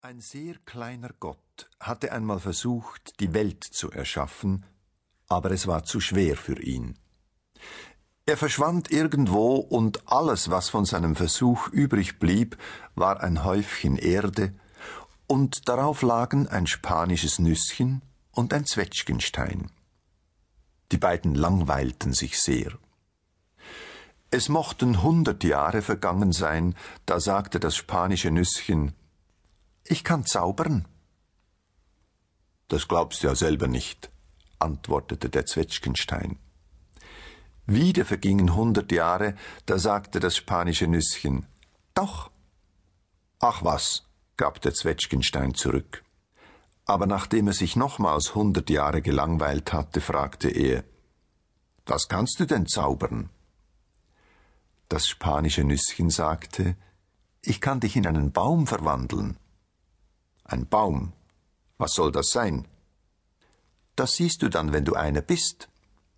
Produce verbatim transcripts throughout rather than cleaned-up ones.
Ein sehr kleiner Gott hatte einmal versucht, die Welt zu erschaffen, aber es war zu schwer für ihn. Er verschwand irgendwo, und alles, was von seinem Versuch übrig blieb, war ein Häufchen Erde, und darauf lagen ein spanisches Nüsschen und ein Zwetschgenstein. Die beiden langweilten sich sehr. Es mochten hundert Jahre vergangen sein, da sagte das spanische Nüsschen: »Ich kann zaubern.« »Das glaubst du ja selber nicht«, antwortete der Zwetschgenstein. Wieder vergingen hundert Jahre, da sagte das spanische Nüsschen: »Doch.« »Ach was«, gab der Zwetschgenstein zurück. Aber nachdem er sich nochmals hundert Jahre gelangweilt hatte, fragte er: »Was kannst du denn zaubern?« Das spanische Nüsschen sagte: »Ich kann dich in einen Baum verwandeln.« »Ein Baum? Was soll das sein?« »Das siehst du dann, wenn du einer bist.«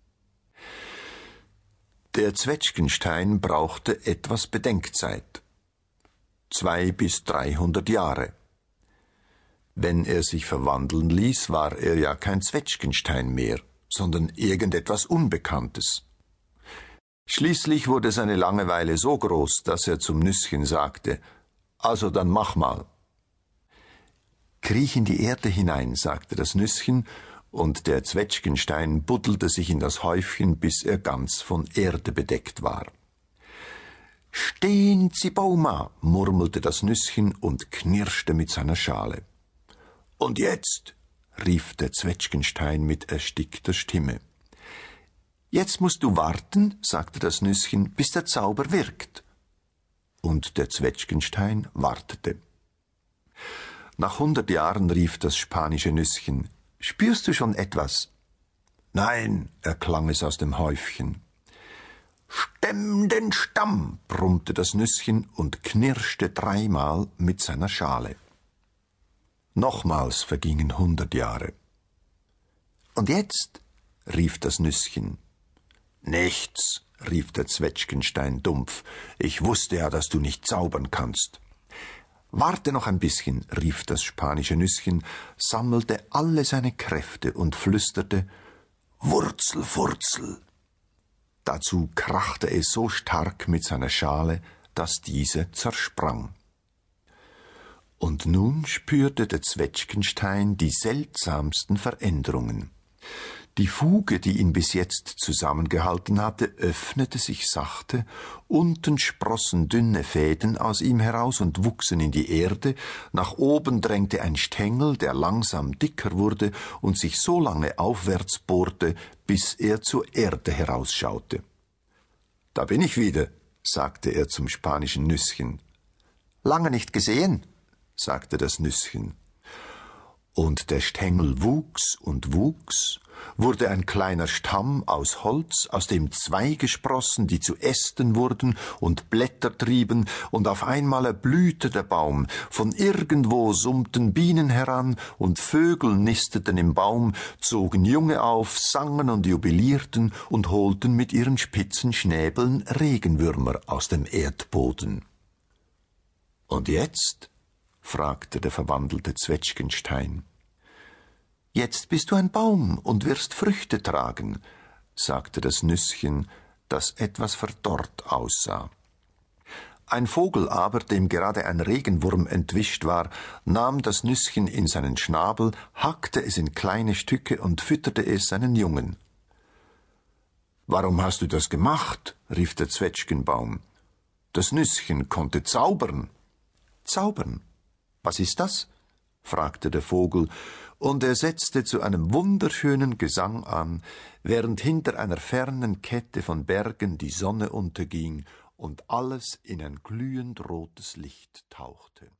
Der Zwetschgenstein brauchte etwas Bedenkzeit. Zwei bis dreihundert Jahre. Wenn er sich verwandeln ließ, war er ja kein Zwetschgenstein mehr, sondern irgendetwas Unbekanntes. Schließlich wurde seine Langeweile so groß, dass er zum Nüsschen sagte: »Also dann mach mal.« »Kriech in die Erde hinein«, sagte das Nüsschen, und der Zwetschgenstein buddelte sich in das Häufchen, bis er ganz von Erde bedeckt war. »Stehen Sie, Bauma«, murmelte das Nüsschen und knirschte mit seiner Schale. »Und jetzt«, rief der Zwetschgenstein mit erstickter Stimme. »Jetzt musst du warten«, sagte das Nüsschen, »bis der Zauber wirkt.« Und der Zwetschgenstein wartete. Nach hundert Jahren rief das spanische Nüsschen: »Spürst du schon etwas?« »Nein«, erklang es aus dem Häufchen. »Stemm den Stamm«, brummte das Nüsschen und knirschte dreimal mit seiner Schale. Nochmals vergingen hundert Jahre. »Und jetzt?«, rief das Nüsschen. »Nichts«, rief der Zwetschgenstein dumpf, »ich wusste ja, dass du nicht zaubern kannst.« »Warte noch ein bisschen«, rief das spanische Nüsschen, sammelte alle seine Kräfte und flüsterte: »Wurzel, Furzel!« Dazu krachte es so stark mit seiner Schale, dass diese zersprang. Und nun spürte der Zwetschgenstein die seltsamsten Veränderungen. Die Fuge, die ihn bis jetzt zusammengehalten hatte, öffnete sich sachte, unten sprossen dünne Fäden aus ihm heraus und wuchsen in die Erde, nach oben drängte ein Stängel, der langsam dicker wurde und sich so lange aufwärts bohrte, bis er zur Erde herausschaute. »Da bin ich wieder«, sagte er zum spanischen Nüsschen. »Lange nicht gesehen«, sagte das Nüsschen. Und der Stängel wuchs und wuchs, wurde ein kleiner Stamm aus Holz, aus dem Zweige sprossen, die zu Ästen wurden und Blätter trieben, und auf einmal erblühte der Baum. Von irgendwo summten Bienen heran, und Vögel nisteten im Baum, zogen Junge auf, sangen und jubilierten und holten mit ihren spitzen Schnäbeln Regenwürmer aus dem Erdboden. »Und jetzt?«, fragte der verwandelte Zwetschgenstein. »Jetzt bist du ein Baum und wirst Früchte tragen«, sagte das Nüsschen, das etwas verdorrt aussah. Ein Vogel aber, dem gerade ein Regenwurm entwischt war, nahm das Nüsschen in seinen Schnabel, hackte es in kleine Stücke und fütterte es seinen Jungen. »Warum hast du das gemacht?«, rief der Zwetschgenbaum. »Das Nüsschen konnte zaubern.« »Zaubern? Was ist das?«, fragte der Vogel, und er setzte zu einem wunderschönen Gesang an, während hinter einer fernen Kette von Bergen die Sonne unterging und alles in ein glühend rotes Licht tauchte.